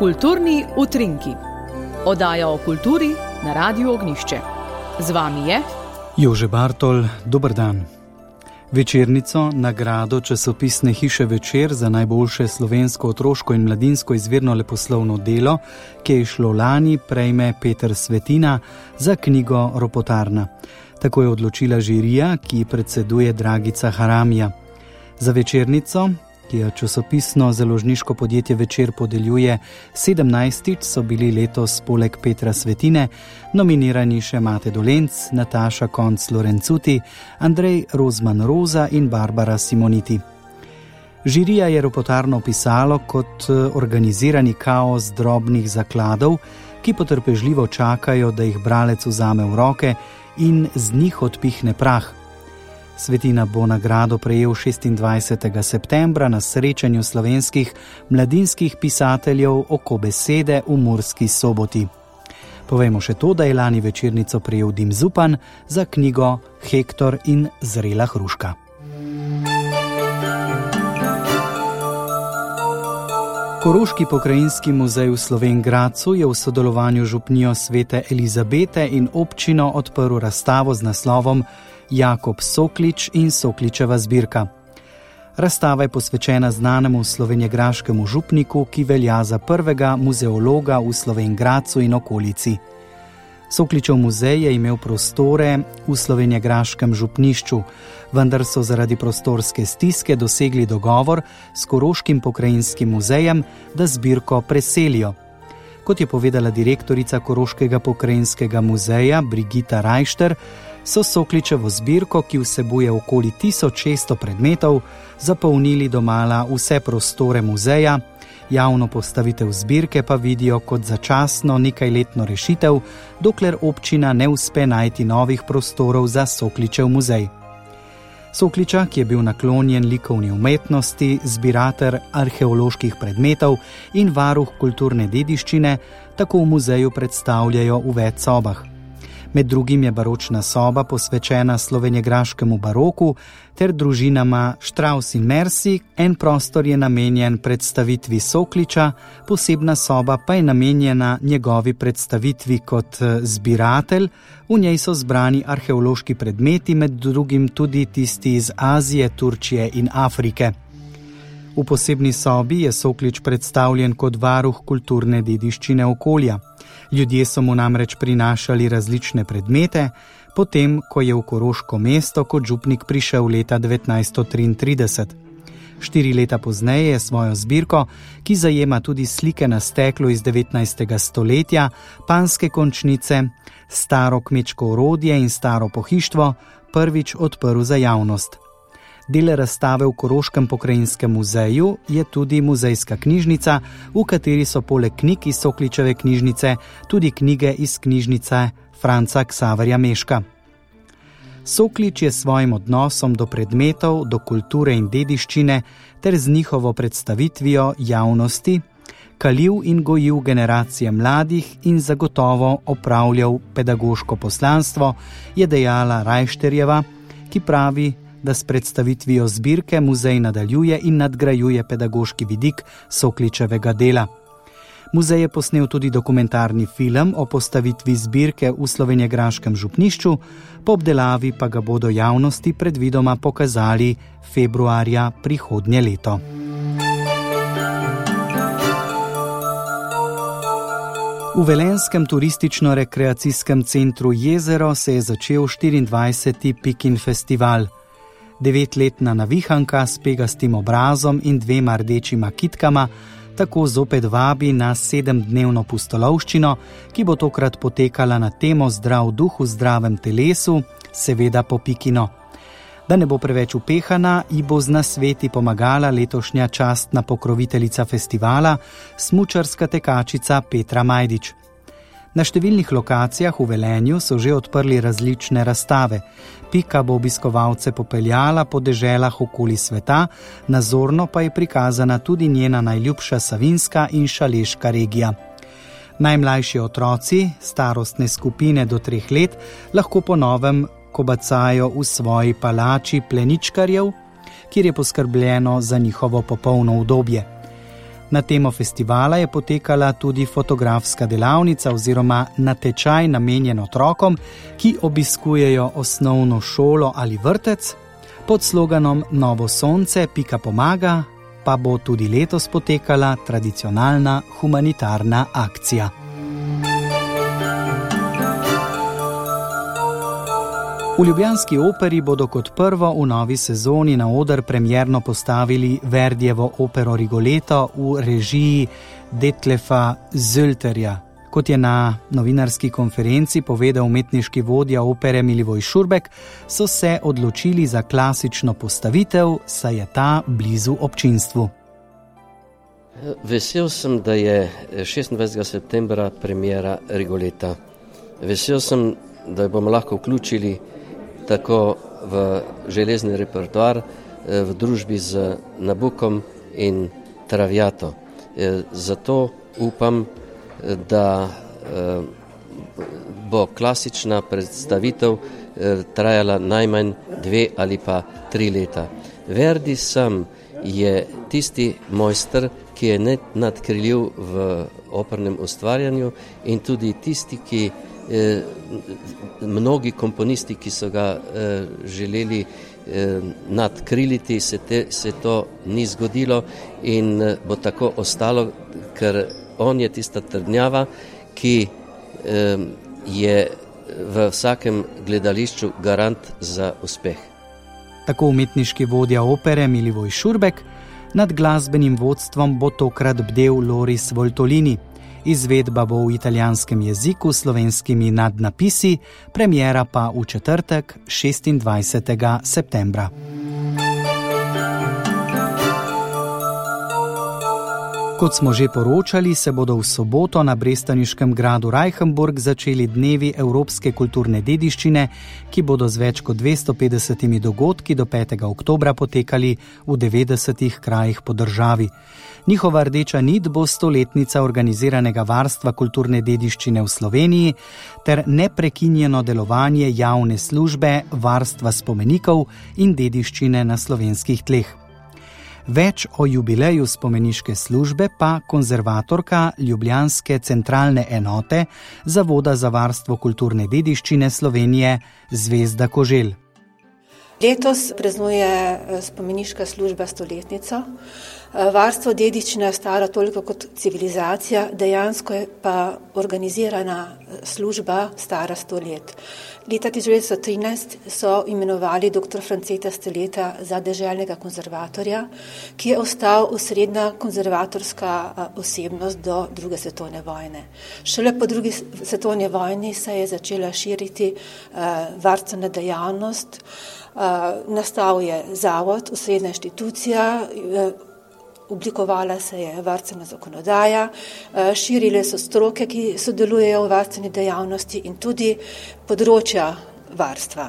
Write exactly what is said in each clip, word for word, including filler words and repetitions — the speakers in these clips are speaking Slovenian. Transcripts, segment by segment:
Kulturni utrinki. Oddaja o kulturi na Radiu Ognjišče. Z vami je Jože Bartol, dober dan. Večernico, nagrado časopisne hiše Večer za najboljše slovensko otroško in mladinsko izvirno leposlovno delo, ki je išlo lani, prejme Peter Svetina za knjigo Ropotarna. Tako je odločila žirija, ki predseduje Dragica Haramija. Za Večernico, ki jo časopisno založniško podjetje Večer podeljuje sedemnajstič, so bili letos poleg Petra Svetine nominirani še Mate Dolenc, Nataša Konc-Lorencuti, Andrej Rozman Roza in Barbara Simoniti. Žirija je Ropotarno opisalo kot organizirani kaos drobnih zakladov, ki potrpežljivo čakajo, da jih bralec vzame v roke in z njih odpihne prah. Svetina bo nagrado prejel šestindvajsetega septembra na srečanju slovenskih mladinskih pisateljev Oko besede v Murski Soboti. Povejmo še to, da je lani Večernico prejel Dim Zupan za knjigo Hektor in zrela hruška. Koroški pokrajinski muzej v Slovenj Gradcu je v sodelovanju z župnijo Svete Elizabete in občino odprl razstavo z naslovom Jakob Soklič in Sokličeva zbirka. Razstava je posvečena znanemu slovenjegraškemu župniku, ki velja za prvega muzeologa v Slovenj Gradcu in okolici. Sokličev muzej je imel prostore v slovenjegraškem župnišču, vendar so zaradi prostorske stiske dosegli dogovor s Koroškim pokrajinskim muzejem, da zbirko preselijo. Kot je povedala direktorica Koroškega pokrajinskega muzeja Brigita Rajšter, so Sokličevo zbirko, ki vsebuje okoli tisoč šeststo predmetov, zapolnili domala vse prostore muzeja, javno postavitev zbirke pa vidijo kot začasno nekajletno rešitev, dokler občina ne uspe najti novih prostorov za Sokličev muzej. Sokliča, ki je bil naklonjen likovni umetnosti, zbiratelj arheoloških predmetov in varuh kulturne dediščine, tako v muzeju predstavljajo v več sobah. Med drugim je baročna soba posvečena slovenjegraškemu baroku ter družinama Strauss in Mercy, en prostor je namenjen predstavitvi Sokliča, posebna soba pa je namenjena njegovi predstavitvi kot zbiratelj, v njej so zbrani arheološki predmeti, med drugim tudi tisti iz Azije, Turčije in Afrike. V posebni sobi je Soklič predstavljen kot varuh kulturne dediščine okolja. Ljudje so mu namreč prinašali različne predmete, potem, ko je v Koroško mesto kot župnik prišel leta devetnajststo triintrideset. Štiri leta pozneje je svojo zbirko, ki zajema tudi slike na steklu iz devetnajstega stoletja, panjske končnice, staro kmečko orodje in staro pohištvo, prvič odprl za javnost. Del razstave v Koroškem pokrajinskem muzeju je tudi muzejska knjižnica, v kateri so poleg knjig iz Sokličeve knjižnice tudi knjige iz knjižnice Franca Ksaverja Meška. Soklič je svojim odnosom do predmetov, do kulture in dediščine ter z njihovo predstavitvijo javnosti kalil in gojil generacije mladih in zagotovo opravljal pedagoško poslanstvo, je dejala Rajšterjeva, ki pravi, da s predstavitvijo zbirke muzej nadaljuje in nadgrajuje pedagoški vidik Sokličevega dela. Muzej je posnel tudi dokumentarni film o postavitvi zbirke v slovenjegraškem župnišču, po obdelavi pa ga bodo javnosti predvidoma pokazali februarja prihodnje leto. V velenjskem turistično-rekreacijskem centru Jezero se je začel štiriindvajseti Pikin festival. Devetletna navihanka s pegastim obrazom in dvema rdečima kitkama tako zopet vabi na sedemdnevno pustolovščino, ki bo tokrat potekala na temo Zdrav duh v zdravem telesu, seveda po Pikino. Da ne bo preveč upehana, ji bo z nasveti pomagala letošnja častna pokroviteljica festivala, smučarska tekačica Petra Majdič. Na številnih lokacijah v Velenju so že odprli različne razstave. Pika bo obiskovalce popeljala po deželah okoli sveta, nazorno pa je prikazana tudi njena najljubša savinjska in šaleška regija. Najmlajši otroci, starostne skupine do treh let, lahko po novem kobacajo v svoji palači pleničkarjev, kjer je poskrbljeno za njihovo popolno udobje. Na temo festivala je potekala tudi fotografska delavnica oziroma natečaj namenjen otrokom, ki obiskujejo osnovno šolo ali vrtec. Pod sloganom Novo sonce pika pomaga pa bo tudi letos potekala tradicionalna humanitarna akcija. V ljubljanski operi bodo kot prvo v novi sezoni na oder premierno postavili Verdijevo opero Rigoletto v režiji Detlefa Zölterja. Kot je na novinarski konferenci povedal umetniški vodja opere Milivoj Šurbek, so se odločili za klasično postavitev, saj je ta blizu občinstvu. Vesel sem, da je šestindvajsetega septembra premiera Rigoletta. Vesel sem, da jo bomo lahko vključili tako v železni repertoar v družbi z Nabukom in Traviato. Zato upam, da bo klasična predstavitev trajala najmanj dve ali pa tri leta. Verdi sam je tisti mojster, ki je nadkriljiv v opernem ustvarjanju in tudi tisti, ki Eh, mnogi komponisti, ki so ga eh, želeli eh, nadkriliti, se, te, se to ni zgodilo in eh, bo tako ostalo, ker on je tista trdnjava, ki eh, je v vsakem gledališču garant za uspeh. Tako umetniški vodja opere Milivoj Šurbek, nad glasbenim vodstvom bo tokrat bdel Loris Voltolini. Izvedba bo v italijanskem jeziku s slovenskimi nadnapisi, premiera pa v četrtek, šestindvajsetega septembra. Kot smo že poročali, se bodo v soboto na brestaniškem gradu Reichenburg začeli dnevi evropske kulturne dediščine, ki bodo z več kot dvesto petdesetimi dogodki do petega oktobra potekali v devetdesetih krajih po državi. Njihova rdeča nit bo stoletnica organiziranega varstva kulturne dediščine v Sloveniji ter neprekinjeno delovanje javne službe varstva spomenikov in dediščine na slovenskih tleh. Več o jubileju spomeniške službe pa konzervatorka ljubljanske centralne enote Zavoda za varstvo kulturne dediščine Slovenije Zvezda Koželj. Letos praznuje spomeniška služba stoletnico. Varstvo dediščine je staro toliko kot civilizacija, dejansko je pa organizirana služba stara sto let. Leta tisoč devetsto trinajst so imenovali dr. Franceta Steleta za deželnega konzervatorja, ki je ostal osrednja konzervatorska osebnost do druge svetovne vojne. Šele po drugi svetovni vojni se je začela širiti varstvena dejavnost. Nastal je zavod, osrednja inštitucija, oblikovala se je varstvena zakonodaja, širile so stroke, ki sodelujejo v varstveni dejavnosti in tudi področja varstva.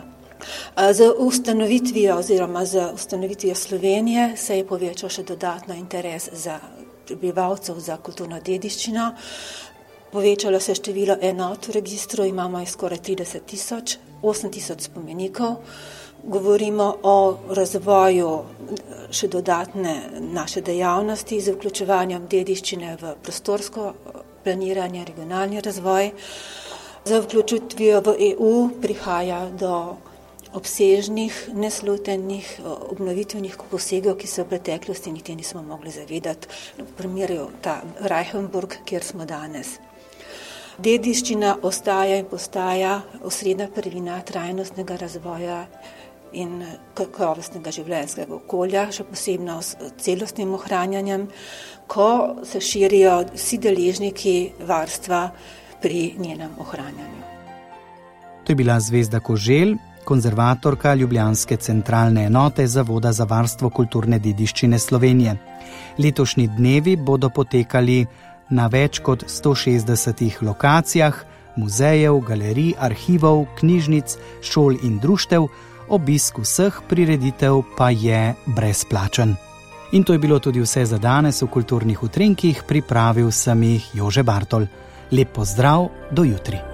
Z ustanovitvijo oziroma z ustanovitvijo Slovenije se je povečal še dodatno interes za prebivalcev za kulturno dediščino. Povečalo se je število enot v registru, imamo jih skoraj trideset tisoč, osem tisoč spomenikov. Govorimo o razvoju še dodatne naše dejavnosti z vključevanjem dediščine v prostorsko planiranje, regionalni razvoj. Za vključitvijo v E U prihaja do obsežnih, neslutenih, obnovitvenih posegov, ki se v preteklosti niti nismo mogli zavedati. V primeru ta Reichenburg, kjer smo danes. Dediščina ostaja in postaja osrednja prvina trajnostnega razvoja in kakovostnega življenjskega okolja, še posebno s celostnim ohranjanjem, ko se širijo vsi deležniki varstva pri njenem ohranjanju. To je bila Zvezda Koželj, konzervatorka ljubljanske centralne enote Zavoda za varstvo kulturne dediščine Slovenije. Letošnji dnevi bodo potekali na več kot sto šestdesetih lokacijah, muzejev, galerij, arhivov, knjižnic, šol in društev, obisk vseh prireditev pa je brezplačen. In to je bilo tudi vse za danes v Kulturnih utrinkih, pripravil sem jih Jože Bartol. Lep pozdrav, do jutri.